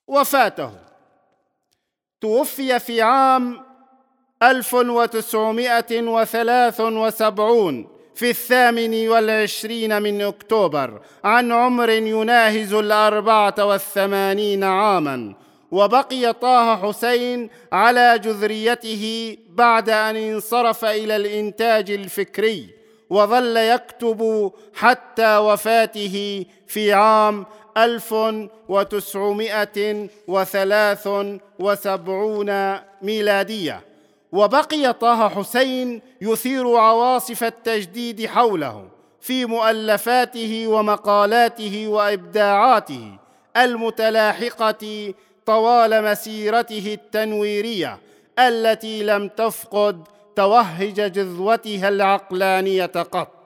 وفاته. توفي في عام 1973 في 28 من أكتوبر عن عمر يناهز 84 عاماً. وبقي طه حسين على جذريته بعد أن انصرف إلى الإنتاج الفكري، وظل يكتب حتى وفاته في عام 1973 ميلادية. وبقي طه حسين يثير عواصف التجديد حوله في مؤلفاته ومقالاته وإبداعاته المتلاحقة طوال مسيرته التنويرية التي لم تفقد توهج جذوتها العقلانية قط.